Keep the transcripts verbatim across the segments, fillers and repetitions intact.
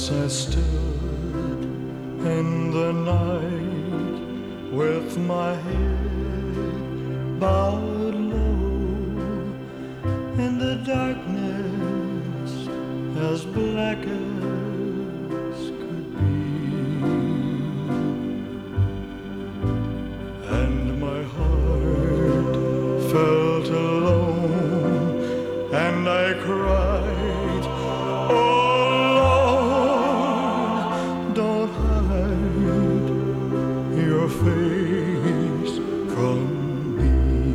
Once I stood in the night with my head bowed low in the darkness as black as could be, and my heart felt alone, and I cried, oh your face from me.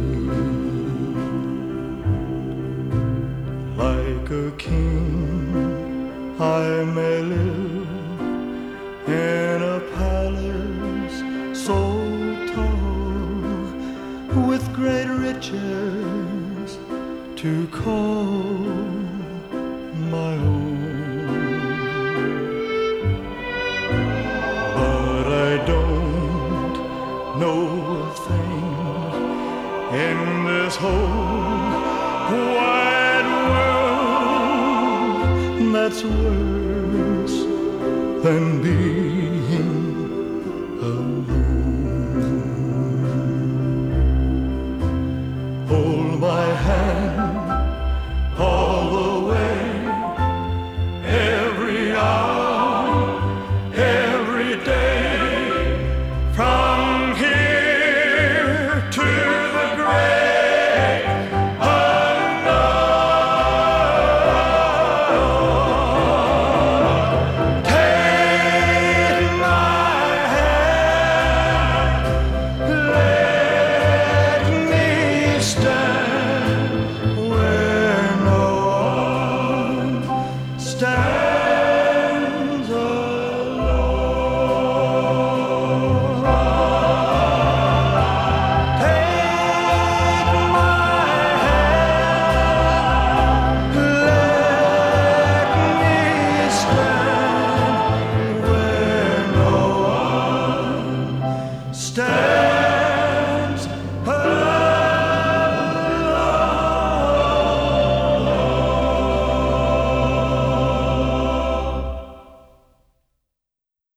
Like a king I may live in a palace so tall, with great riches to call my own. But I don't know a thing in this whole wide world that's worse than being